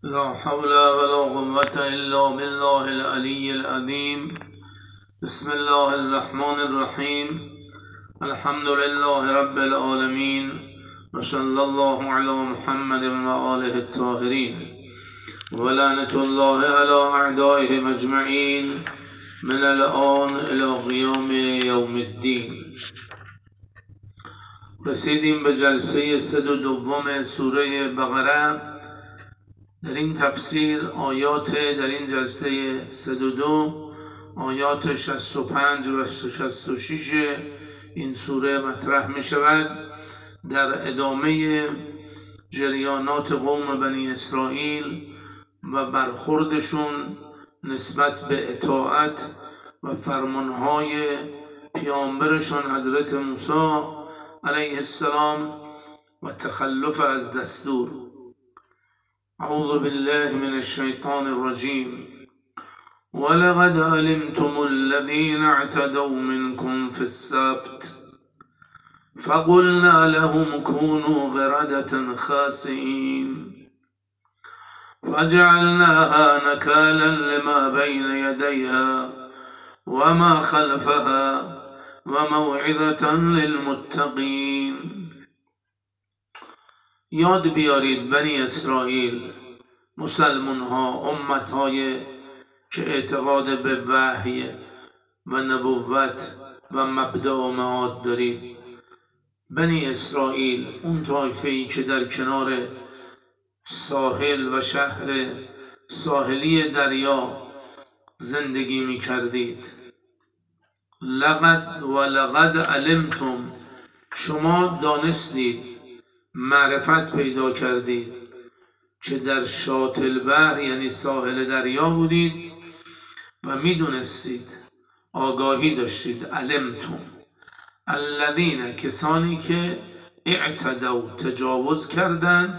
لا حول ولا قوة إلا بالله العلي العظيم. بسم الله الرحمن الرحيم. الحمد لله رب العالمين وصلى الله على محمد وآله الطاهرين ولعنة الله على أعدائهم أجمعين من الآن إلى قیام یوم الدین. رسیدیم به جلسه 102 سوره بقره. در این تفسیر در این جلسه 102 آیات 65 و 66 این سوره مطرح می شود در ادامه جریانات قوم بنی اسرائیل و برخوردشون نسبت به اطاعت و فرمانهای پیامبرشون حضرت موسی علیه السلام و تخلف از دستور. اعوذ بالله من الشیطان الرجیم. ولقد علمتم الذين اعتدوا منكم في السبت فقلنا لهم كونوا قردة خاسئين فجعلناها نكالا لما بين يديها وما خلفها وموعظة للمتقين. یاد بیارید بنی اسرائیل، مسلمان ها، امت های که اعتقاد به وحی و نبوت و مبدأ و معاد دارید. بنی اسرائیل، اون طایفه‌ای که در کنار ساحل و شهر ساحلی دریا زندگی می کردید. لقد علمتم، شما دانستید، معرفت پیدا کردید که در شاطئ البحر یعنی ساحل دریا بودید و میدونستید، آگاهی داشتید. علمتم الذین، کسانی که اعتدوا، تجاوز کردند،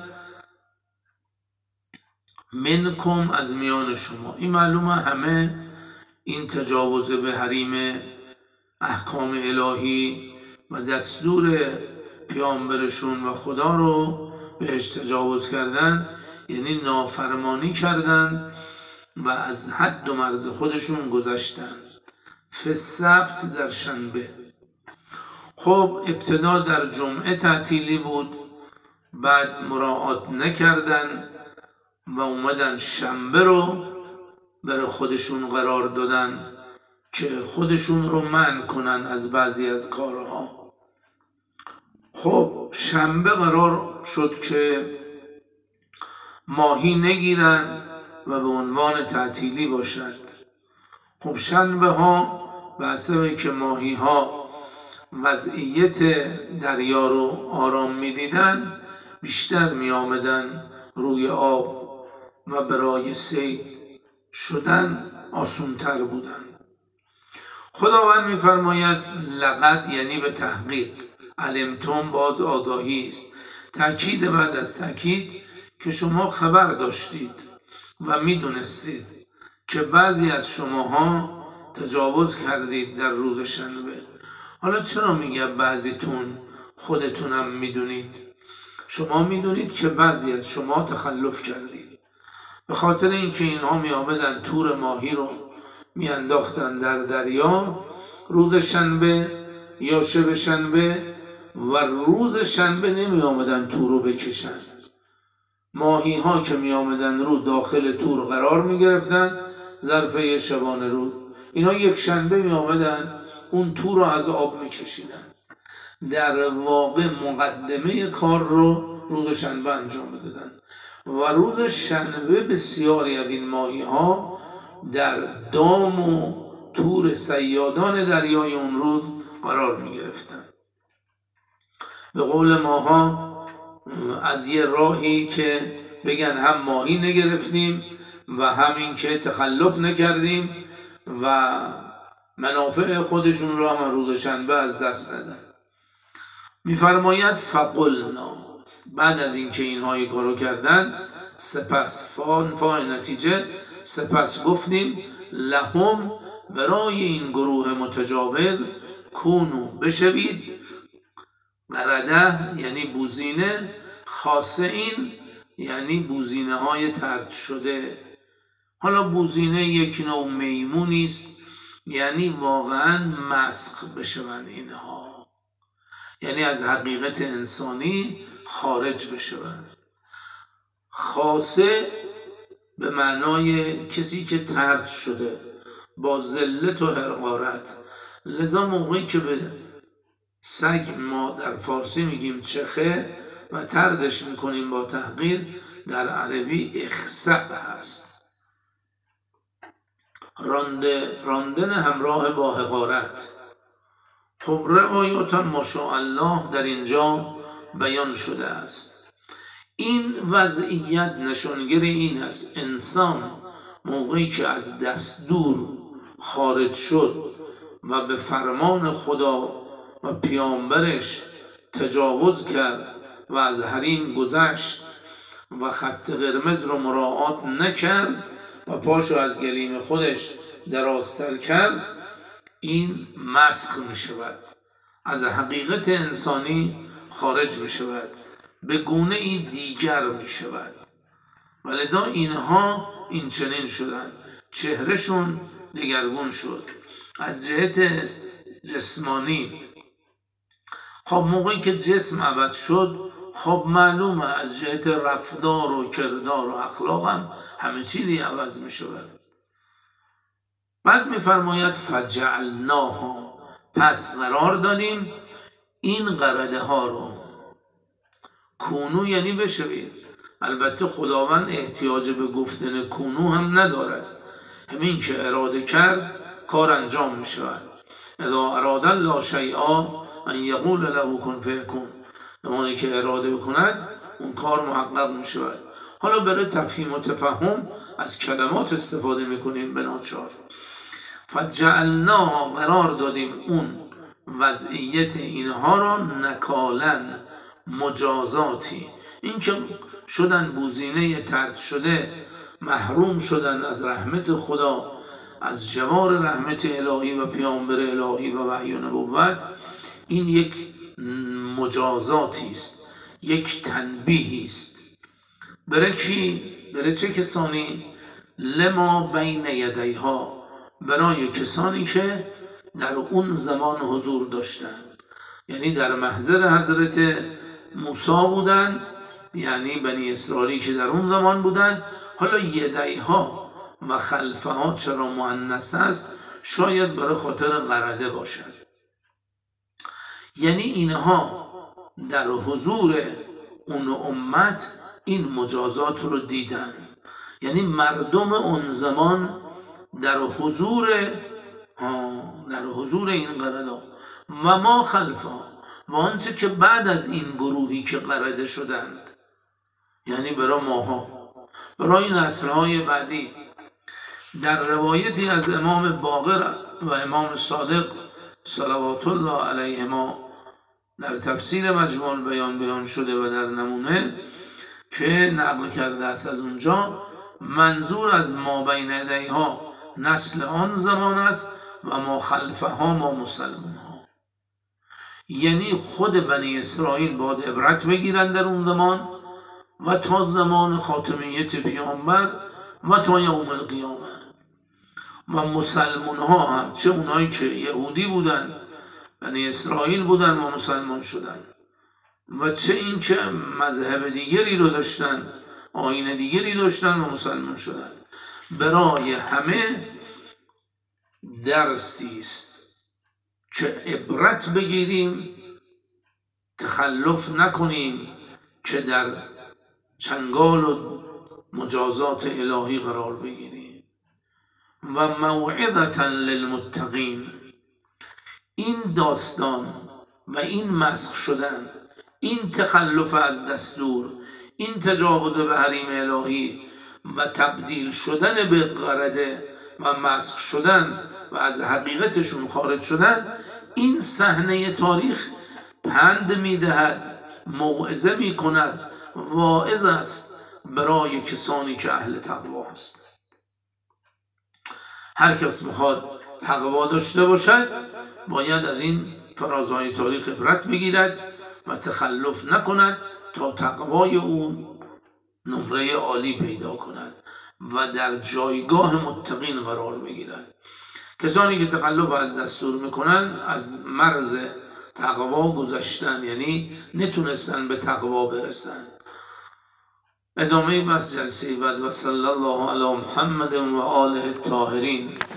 منکم، از میان شما. این معلومه همه این تجاوز به حریم احکام الهی و دستور پیامبرشون و خدا رو بهش تجاوز کردن، یعنی نافرمانی کردن و از حد و مرز خودشون گذشتن. فی السبت، در شنبه. خب ابتدا در جمعه تعطیلی بود، بعد مراعات نکردن و اومدن شنبه رو برای خودشون قرار دادن که خودشون رو منع کنن از بعضی از کارها. خب شنبه قرار شد که ماهی نگیرن و به عنوان تعطیلی باشد. خب شنبه ها به حسب که ماهی ها وضعیت دریا رو آرام می دیدن، بیشتر می آمدن روی آب و برای صید شدن آسونتر بودن. خداوند می فرماید لقد، یعنی به تحقیق. علمتم باز آگاهی است، تأکید بعد از تأکید که شما خبر داشتید و می دونستید که بعضی از شماها تجاوز کردید در روز شنبه. حالا چرا میگه بعضیتون؟ خودتونم میدونید. شما میدونید که بعضی از شما تخلف کردید، به خاطر اینکه اینها می آمدن تور ماهی رو می انداختن در دریا روز شنبه یا شب شنبه و روز شنبه نمی آمدن تور رو بکشن. ماهی ها که می آمدن رو داخل تور قرار می گرفتن ظرف شبانه روز. اینا یک شنبه می آمدن اون تور رو از آب می کشیدن. در واقع مقدمه کار رو روز شنبه انجام دادن و روز شنبه بسیاری از این ماهی ها در دام و تور صیادان دریای اون روز قرار می گرفتن. به قول ماها از یه راهی که بگن هم ماهی نگرفتیم و همین که تخلف نکردیم و منافع خودشون رو هم روز شنبه از دست ندن. میفرماید فقلنا، بعد از اینکه اینها این کارو کردن، سپس فای نتیجه، سپس گفتیم لهم، برای این گروه متجاوز، کونو، بشوید، قرده یعنی بوزینه، خاصین، یعنی بوزینه های طرد شده. حالا بوزینه یک نوع میمونی است، یعنی واقعا مسخ بشون اینها، یعنی از حقیقت انسانی خارج بشون. خاصه به معنای کسی که طرد شده با ذلت و حقارت. لذا موقعی که به سگ ما در فارسی میگیم چخه و طردش میکنیم با تحقیر، در عربی اخسع هست، راندن همراه با حقارت. خب روایات ماشاءالله در اینجا بیان شده است. این وضعیت نشانگر این است انسان موقعی که از دستور خارج شد و به فرمان خدا و پیامبرش تجاوز کرد و از حریم گذشت و خط قرمز رو مراعات نکرد و پاشو از گلیم خودش درازتر کرد، این مسخ می شود، از حقیقت انسانی خارج می شود، به گونه ای دیگر می شود. ولذا اینها این چنین شدن، چهرهشون دگرگون شد از جهت جسمانی. خب موقعی که جسم عوض شد، خب معلومه از جهت رفتار و کردار و اخلاق هم همه چیزی عوض می شود. بعد می فرماید فجعلناها، پس قرار دادیم این قرده ها رو. کونو یعنی بشوید. البته خداوند احتیاج به گفتن کونو هم ندارد، همین که اراده کرد کار انجام می شود. اذا اراد الله شیئا ان یقول له کن فیکون، زمانی که اراده بکند اون کار محقق می شود. حالا برای تفهیم و تفهم از کلمات استفاده میکنیم به ناچار. فجعلنا، قرار دادیم اون وضعیت اینها را نکالن، مجازاتی. این که شدن بوزینه طرد شده، محروم شدن از رحمت خدا، از جوار رحمت الهی و پیامبر الهی و وحی و نبوت، این یک مجازاتی است، یک تنبیهی است. برای کی؟ برای چه کسانی؟ لما بین یدیها، برای کسانی که در اون زمان حضور داشتند، یعنی در محضر حضرت موسی بودن، یعنی بنی اسرائیلی که در اون زمان بودن. حالا یدیها و خلفها چرا مؤنث است؟ شاید برای خاطر قرده باشد، یعنی اینها در حضور اون امت این مجازات رو دیدن، یعنی مردم اون زمان در حضور این قرده و ما خلفها، و آنچه که بعد از این گروهی که قرده شدند، یعنی برای ماها، برای نسل‌های بعدی. در روایتی از امام باقر و امام صادق صلوات الله علیهما در تفسیر مجموع البیان بیان شده و در نمونه که نقل کرده است از اونجا، منظور از ما بین یدیها نسل آن زمان است و ما خلفها ما مسلمان ها، یعنی خود بنی اسرائیل باید عبرت بگیرند در اون زمان و تا زمان خاتمیت پیامبر و تا یوم القیامه. و مسلمان ها هم، چه اونایی که یهودی بودن بنی اسرائیل بودن و مسلمان شدن، و چه این که مذهب دیگری رو داشتن، آیین دیگری داشتن و مسلمان شدن، برای همه درسی است که عبرت بگیریم، تخلف نکنیم که در چنگال و مجازات الهی قرار بگیریم. و موعظة للمتقین، این داستان و این مسخ شدن، این تخلف از دستور، این تجاوز به حریم الهی و تبدیل شدن به قرده و مسخ شدن و از حقیقتشون خارج شدن، این صحنه تاریخ پند میدهد، موعظه میکند، واعظ است برای کسانی که اهل تقوا است. هر کس میخواد تقوا داشته باشد باید از این فرازهای تاریخ عبرت بگیرد و تخلف نکند تا تقوای اون نمره عالی پیدا کنند و در جایگاه متقین قرار بگیرند. کسانی که تخلف از دستور میکنن از مرز تقوا گذشتن، یعنی نتونستن به تقوا برسن. ادامه بس جلسه بعد. و صلی الله علی محمد و آله الطاهرین.